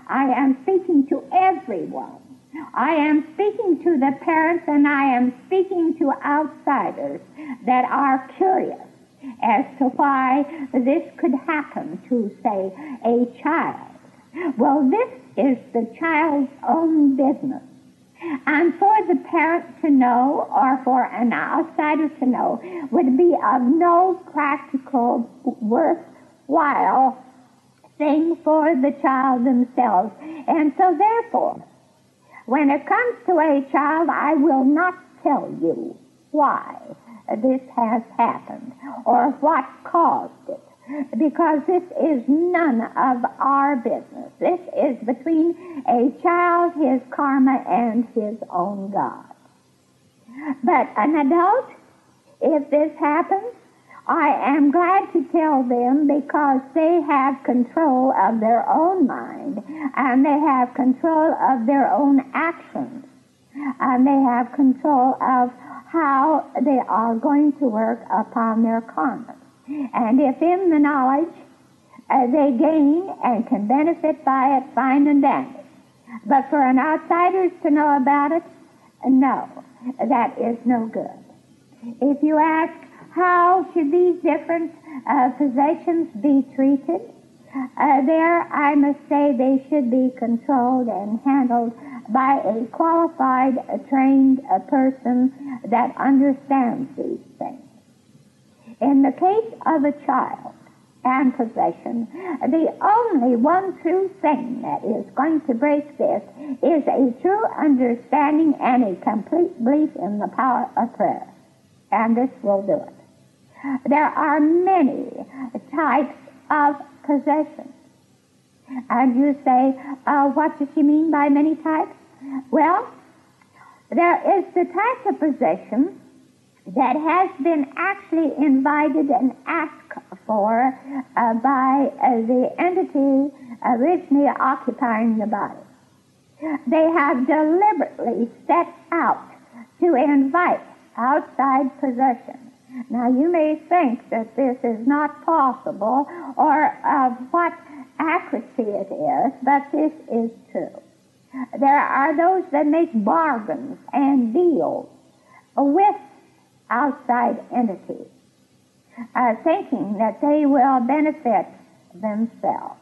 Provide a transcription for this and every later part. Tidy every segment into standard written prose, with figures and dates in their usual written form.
I am speaking to everyone. I am speaking to the parents, and I am speaking to outsiders that are curious as to why this could happen to, say, a child. Well, this is the child's own business. And for the parent to know, or for an outsider to know, would be of no practical, worthwhile thing for the child themselves. And so therefore, when it comes to a child, I will not tell you why this has happened or what caused it, because this is none of our business. This is between a child, his karma, and his own God. But an adult, if this happens, I am glad to tell them, because they have control of their own mind, and they have control of their own actions, and they have control of how they are going to work upon their karma. And if in the knowledge they gain and can benefit by it, fine and dandy. But for an outsider to know about it, no, that is no good. If you ask, how should these different possessions be treated? There, I must say they should be controlled and handled by a qualified, trained person that understands these things. In the case of a child and possession, the only one true thing that is going to break this is a true understanding and a complete belief in the power of prayer. And this will do it. There are many types of possession. And you say, what does she mean by many types? Well, there is the type of possession that has been actually invited and asked for by the entity originally occupying the body. They have deliberately set out to invite outside possession. Now, you may think that this is not possible or of what accuracy it is, but this is true. There are those that make bargains and deals with outside entities, thinking that they will benefit themselves.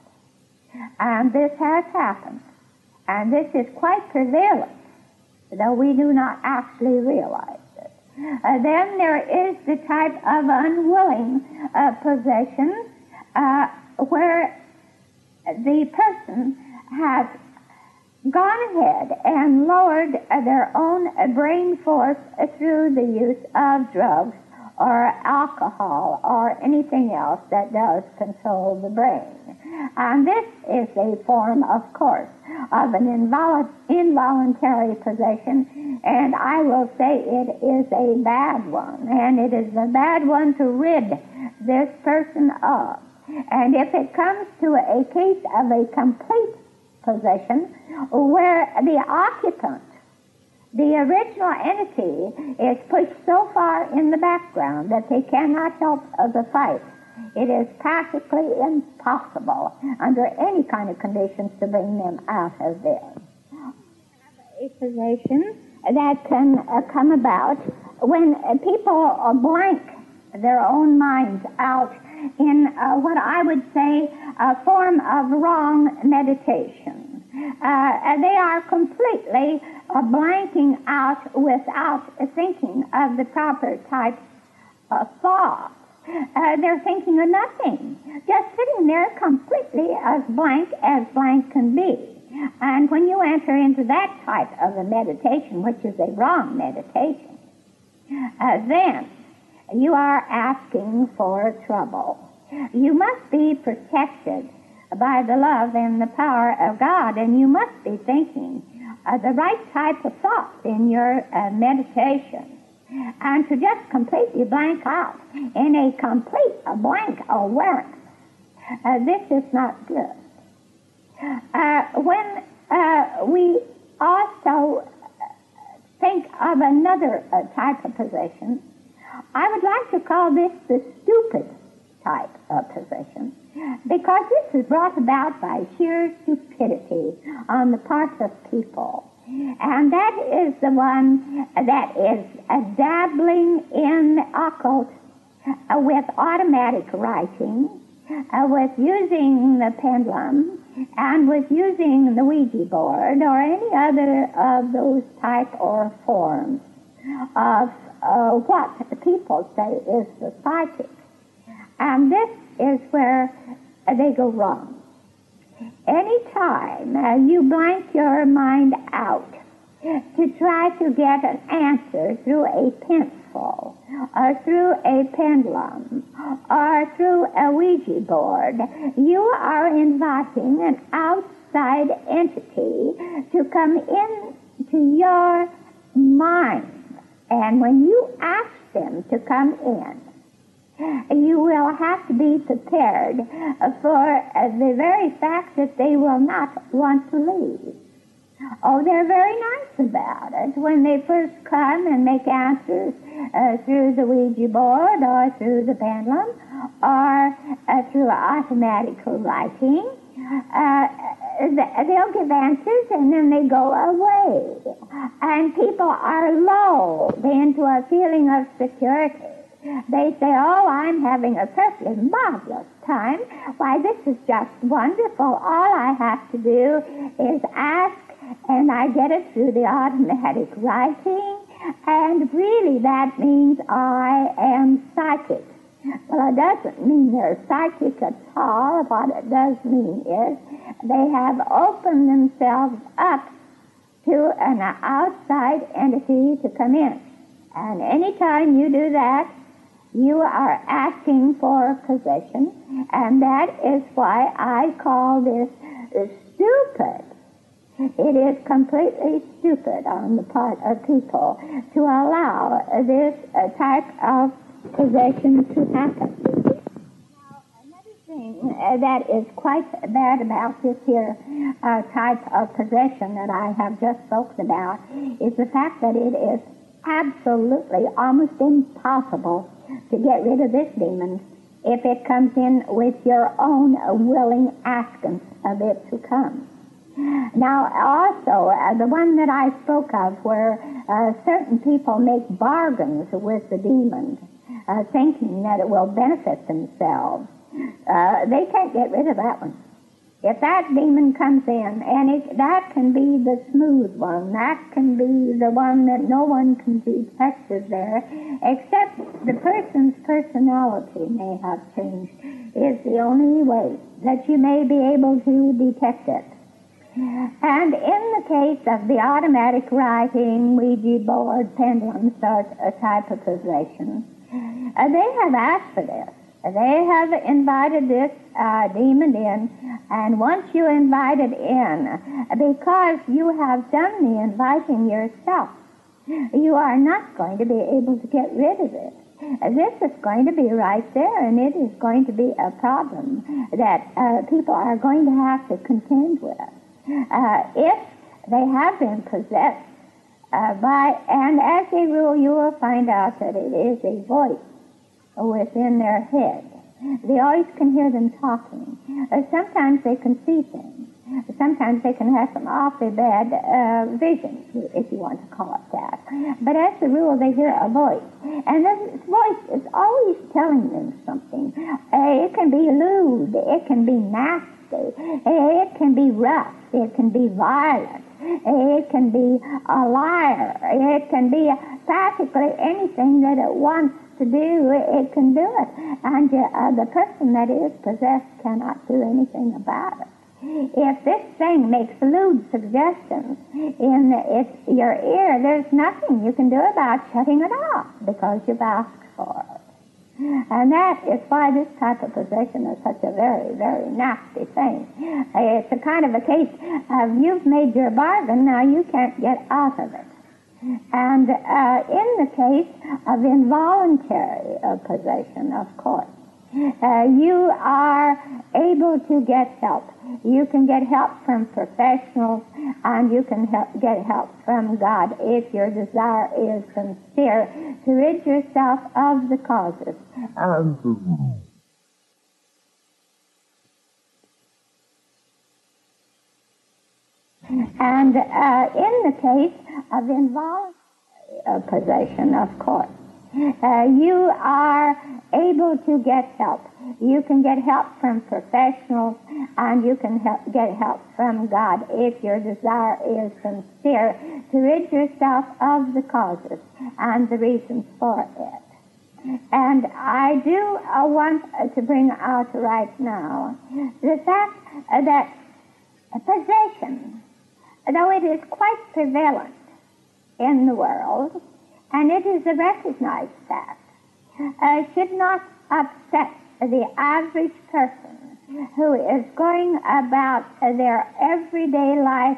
And this has happened. And this is quite prevalent, though we do not actually realize it. Then there is the type of unwilling possession where the person has gone ahead and lowered their own brain force through the use of drugs or alcohol or anything else that does control the brain. And this is a form, of course, of an involuntary possession, and I will say it is a bad one, and it is a bad one to rid this person of. And if it comes to a case of a complete possession where the occupant, the original entity, is pushed so far in the background that they cannot help the fight, it is practically impossible under any kind of conditions to bring them out of this. A possession that can come about when people blank their own minds out in what I would say a form of wrong meditation. They are completely blanking out without thinking of the proper types of thought. They're thinking of nothing, just sitting there completely as blank can be. And when you enter into that type of a meditation, which is a wrong meditation, then you are asking for trouble. You must be protected by the love and the power of God, and you must be thinking the right type of thoughts in your meditation. And to just completely blank out in a complete blank awareness, this is not good. When we also think of another type of possession, I would like to call this the stupid type of possession, because this is brought about by sheer stupidity on the part of people. And that is the one that is dabbling in the occult with automatic writing, with using the pendulum, and with using the Ouija board or any other of those type or forms of what people say is the psychic. And this is where they go wrong. Anytime you blank your mind out to try to get an answer through a pencil or through a pendulum or through a Ouija board, you are inviting an outside entity to come into your mind. And when you ask them to come in, you will have to be prepared for the very fact that they will not want to leave. Oh, they're very nice about it when they first come and make answers through the Ouija board or through the pendulum or through automatic writing. They'll give answers and then they go away. And people are lulled into a feeling of security. They say, oh, I'm having a perfectly marvelous time. Why, this is just wonderful. All I have to do is ask, and I get it through the automatic writing, and really that means I am psychic. Well, it doesn't mean they're psychic at all. What it does mean is they have opened themselves up to an outside entity to come in. And anytime you do that, you are asking for possession, and that is why I call this stupid. It is completely stupid on the part of people to allow this type of possession to happen. Now, another thing that is quite bad about this here type of possession that I have just spoken about is the fact that it is absolutely almost impossible to get rid of this demon if it comes in with your own willing asking of it to come. Now, also, the one that I spoke of where certain people make bargains with the demon, thinking that it will benefit themselves, they can't get rid of that one. If that demon comes in, and that can be the smooth one, that can be the one that no one can detect is there, except the person's personality may have changed, is the only way that you may be able to detect it. And in the case of the automatic writing, Ouija board, pendulum sort of type of possession, they have asked for this. They have invited this demon in, and once you invite it in, because you have done the inviting yourself, you are not going to be able to get rid of it. This is going to be right there, and it is going to be a problem that people are going to have to contend with. If they have been possessed and as a rule you will find out that it is a voice within their head. They always can hear them talking. Sometimes they can see things. Sometimes they can have some awfully bad visions, if you want to call it that. But as a rule, they hear a voice. And this voice is always telling them something. It can be lewd. It can be nasty. It can be rough. It can be violent. It can be a liar. It can be practically anything that it wants to do, it can do it. And the person that is possessed cannot do anything about it. If this thing makes lewd suggestions in your ear, there's nothing you can do about shutting it off because you've asked for it. And that is why this type of possession is such a very, very nasty thing. It's a kind of a case of you've made your bargain, now you can't get out of it. And in the case of involuntary possession, of course, you are able to get help. You can get help from professionals, and you can get help from God if your desire is sincere to rid yourself of the causes. And in the case of involuntary possession, of course, you are able to get help. You can get help from professionals, and you can get help from God if your desire is sincere to rid yourself of the causes and the reasons for it. And I do want to bring out right now the fact that possession, though it is quite prevalent in the world, and it is a recognized fact, should not upset the average person who is going about their everyday life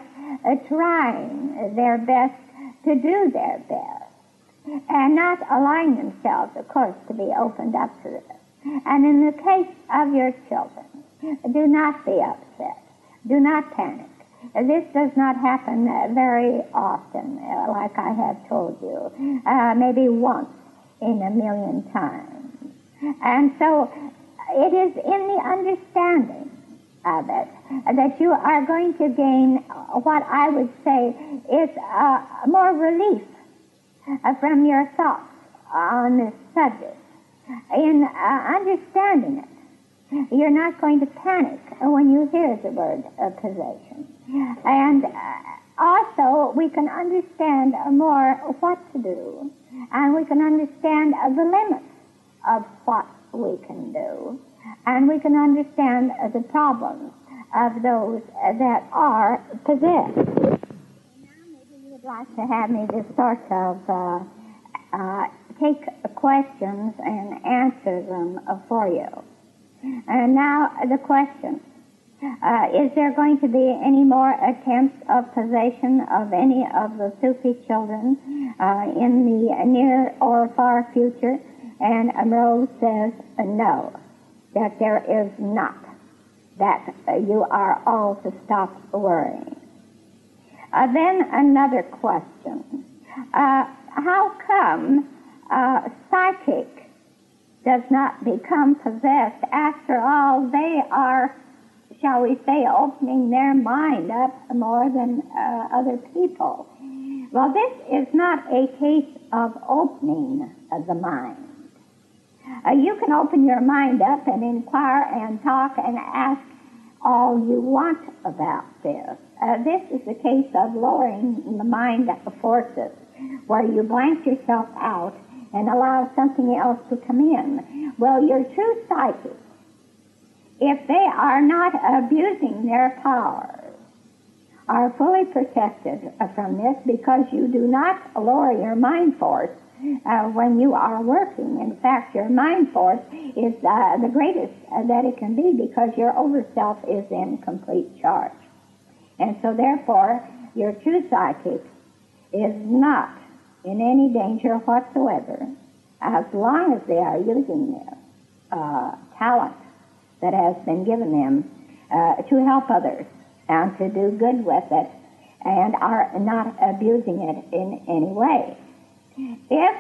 trying their best to do their best and not allowing themselves, of course, to be opened up to this. And in the case of your children, do not be upset. Do not panic. This does not happen very often, like I have told you, maybe once in a million times. And so it is in the understanding of it that you are going to gain what I would say is more relief from your thoughts on this subject. In understanding it, you're not going to panic when you hear the word possession. And also, we can understand more what to do, and we can understand the limits of what we can do, and we can understand the problems of those that are possessed. Now maybe you would like to have me just sort of take questions and answer them for you. And now the question, is there going to be any more attempts of possession of any of the Sufi children in the near or far future? And Rose says no, that there is not, that you are all to stop worrying. Then another question, how come psychic does not become possessed? After all, they are, shall we say, opening their mind up more than other people. Well, this is not a case of opening the mind. You can open your mind up and inquire and talk and ask all you want about this. This is a case of lowering the mind forces, where you blank yourself out and allow something else to come in. Well, your true psychics, if they are not abusing their powers, are fully protected from this, because you do not lower your mind force when you are working. In fact, your mind force is the greatest that it can be, because your overself is in complete charge. And so therefore, your true psychic is not in any danger whatsoever, as long as they are using their talent that has been given them to help others and to do good with it, and are not abusing it in any way. If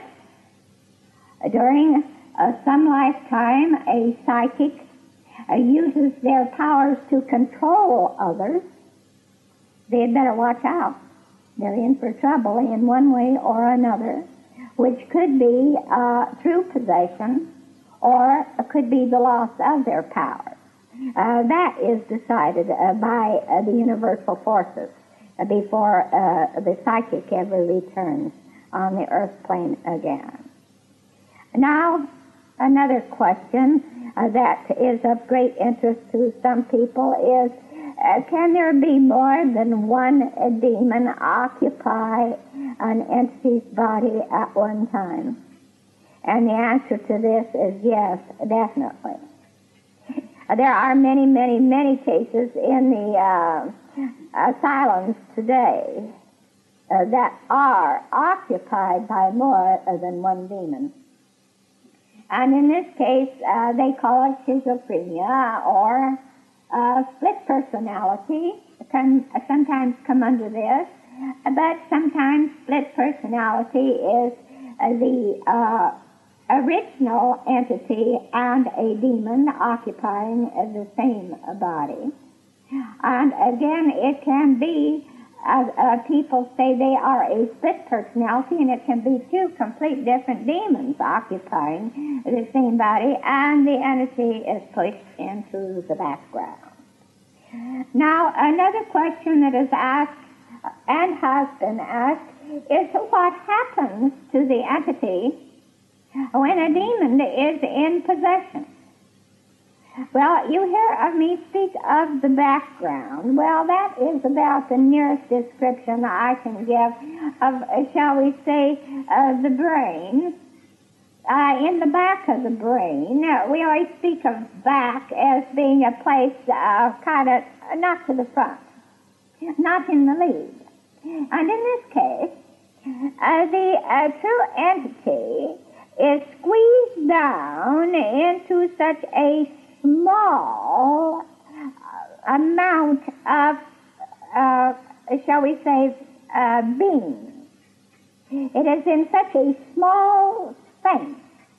during some lifetime a psychic uses their powers to control others, they'd better watch out. They're in for trouble in one way or another, which could be through possession, or could be the loss of their power. That is decided by the universal forces before the psychic ever returns on the earth plane again. Now, another question that is of great interest to some people is, can there be more than one demon occupy an entity's body at one time? And the answer to this is yes, definitely. There are many, many, many cases in the asylums today that are occupied by more than one demon. And in this case, they call it schizophrenia, or split personality can sometimes come under this, but sometimes split personality is the original entity and a demon occupying the same body. And again, it can be people say they are a split personality, and it can be two complete different demons occupying the same body, and the entity is pushed into the background. Now, another question that is asked and has been asked is what happens to the entity when a demon is in possession? Well, you hear of me speak of the background. Well, that is about the nearest description I can give of, shall we say, the brain. In the back of the brain, we always speak of back as being a place kind of not to the front, not in the lead. And in this case, the true entity is squeezed down into such a small amount of, shall we say, being. It is in such a small space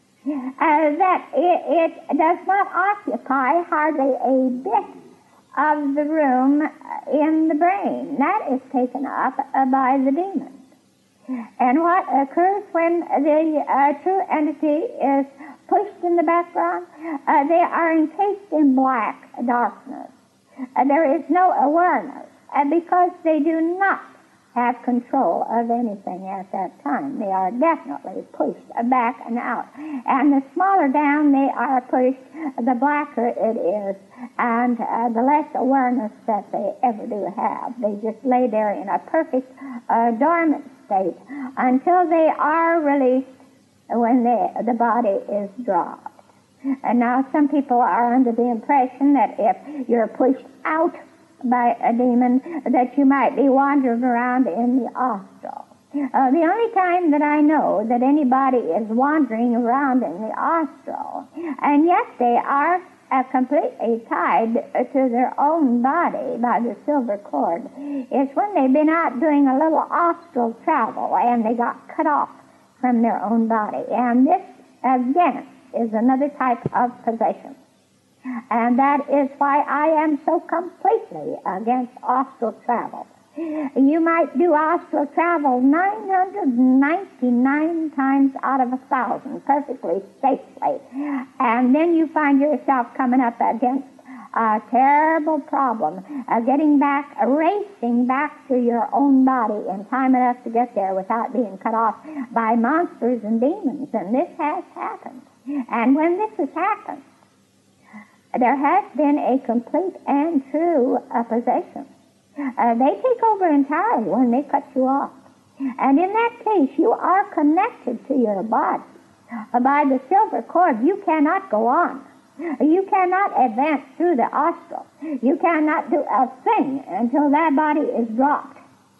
that it does not occupy hardly a bit of the room in the brain. That is taken up by the demon. And what occurs when the true entity is pushed in the background? They are encased in black darkness. There is no awareness, because they do not have control of anything at that time. They are definitely pushed back and out. And the smaller down they are pushed, the blacker it is, and the less awareness that they ever do have. They just lay there in a perfect dormant state until they are released when the body is dropped. And now some people are under the impression that if you're pushed out by a demon, that you might be wandering around in the astral. The only time that I know that anybody is wandering around in the astral, and yet they are completely tied to their own body by the silver cord, is when they've been out doing a little astral travel and they got cut off from their own body. And this, again, is another type of possession. And that is why I am so completely against astral travel. You might do astral travel 999 times out of 1,000 perfectly safely, and then you find yourself coming up against a terrible problem, getting back, racing back to your own body in time enough to get there without being cut off by monsters and demons. And this has happened. And when this has happened, there has been a complete and true possession. They take over entirely when they cut you off. And in that case, you are connected to your body by the silver cord. You cannot go on. You cannot advance through the astral. You cannot do a thing until that body is dropped.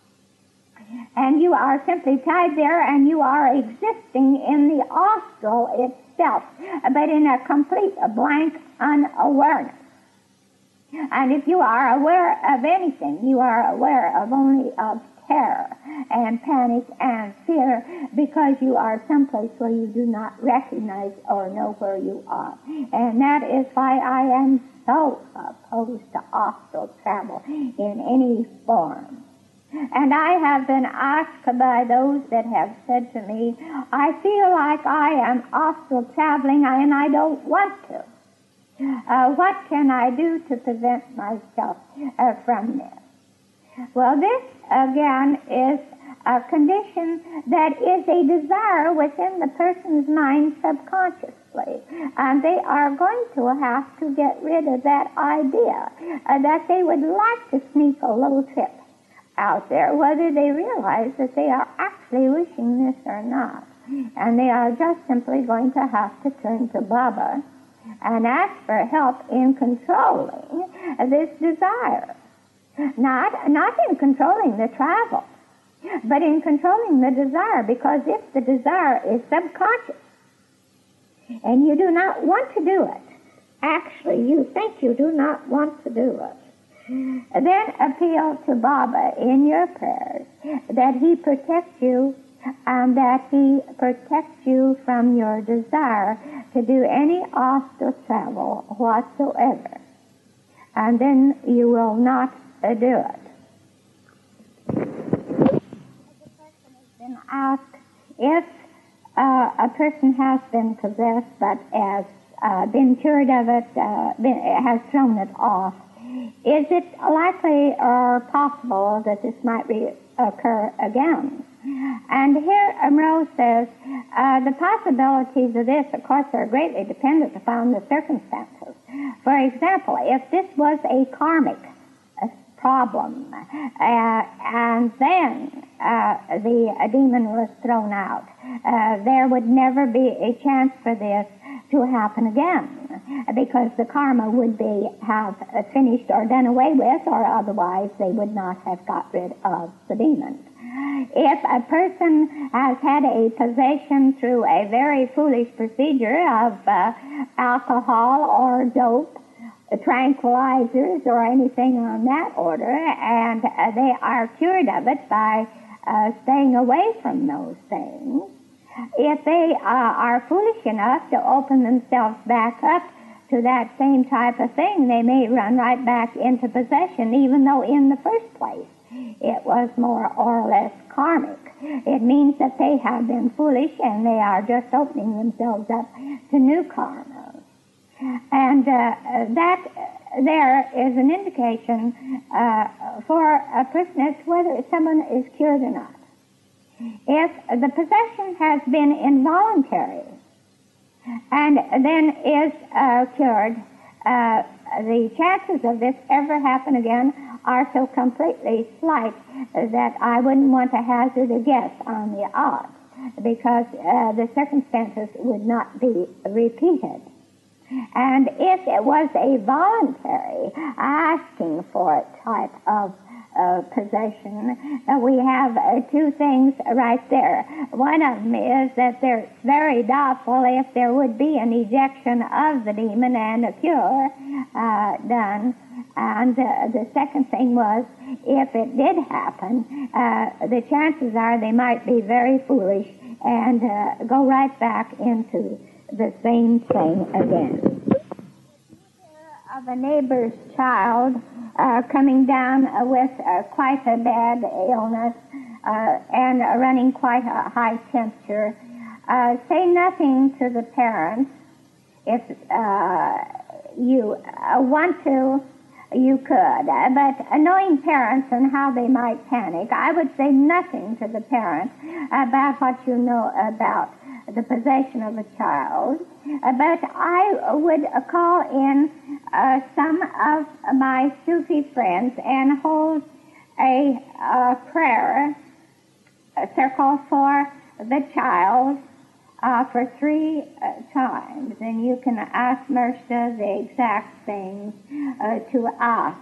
And you are simply tied there, and you are existing in the astral itself, but in a complete blank unawareness. And if you are aware of anything, you are aware of only of terror and panic and fear, because you are someplace where you do not recognize or know where you are. And that is why I am so opposed to astral travel in any form. And I have been asked by those that have said to me, I feel like I am astral traveling and I don't want to. What can I do to prevent myself from this? Well, this, again, is a condition that is a desire within the person's mind subconsciously. And they are going to have to get rid of that idea that they would like to sneak a little trip out there, whether they realize that they are actually wishing this or not. And they are just simply going to have to turn to Baba and ask for help in controlling this desire. Not in controlling the travel, but in controlling the desire, because if the desire is subconscious and you do not want to do it, actually you think you do not want to do it, then appeal to Baba in your prayers that he protects you and that he protects you from your desire to do any astral travel whatsoever. And then you will not do it. been asked if a person has been possessed but has been cured of it, has thrown it off. Is it likely or possible that this might occur again? And here Rose says, the possibilities of this, of course, are greatly dependent upon the circumstances. For example, if this was a karmic problem, and then the demon was thrown out, there would never be a chance for this to happen again, because the karma would have finished or done away with, or otherwise they would not have got rid of the demon. If a person has had a possession through a very foolish procedure of alcohol or dope, tranquilizers or anything on that order, and they are cured of it by staying away from those things, if they are foolish enough to open themselves back up to that same type of thing, they may run right back into possession, even though in the first place it was more or less karmic. It means that they have been foolish and they are just opening themselves up to new karma. And that there is an indication for a person as to whether someone is cured or not. If the possession has been involuntary and then is cured, the chances of this ever happen again are so completely slight that I wouldn't want to hazard a guess on the odds, because the circumstances would not be repeated. And if it was a voluntary asking for it type of possession, we have two things right there. One of them is that it's very doubtful if there would be an ejection of the demon and a cure done. And the second thing was, if it did happen, the chances are they might be very foolish and go right back into the same thing again. Of a neighbor's child coming down with quite a bad illness and running quite a high temperature, say nothing to the parents. If you want to, you could. But knowing parents and how they might panic, I would say nothing to the parents about what you know about the possession of a child. But I would call in some of my Sufi friends and hold a prayer circle for the child for 3 times. And you can ask Mirza the exact things to ask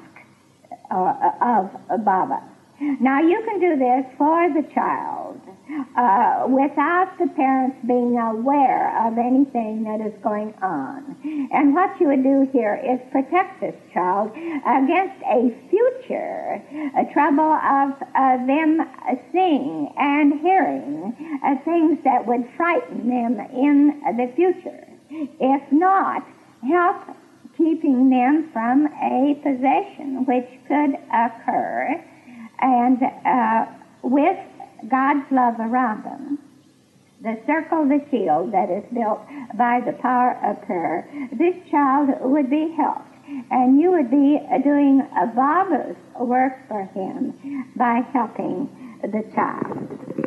of Baba. Now, you can do this for the child without the parents being aware of anything that is going on. And what you would do here is protect this child against a future trouble of them seeing and hearing things that would frighten them in the future. If not, help keeping them from a possession which could occur, and with God's love around them, the circle, the shield that is built by the power of prayer, this child would be helped. And you would be doing a Baba's work for him by helping the child.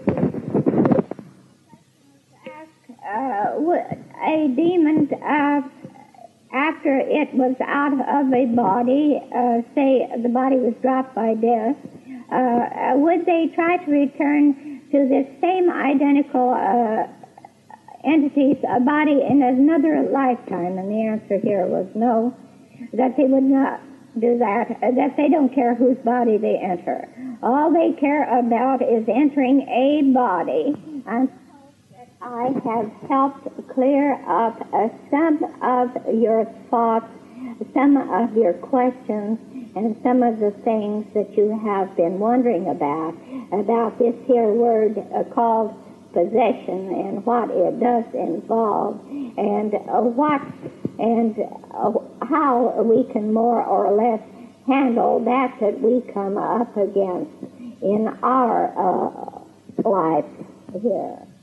Would a demon, after it was out of a body, say the body was dropped by death, would they try to return to this same identical entity's body in another lifetime? And the answer here was no, that they would not do that, that they don't care whose body they enter. All they care about is entering a body. And I have helped clear up some of your thoughts, some of your questions, and some of the things that you have been wondering about this here word called possession and what it does involve, and how we can more or less handle that we come up against in our life. here.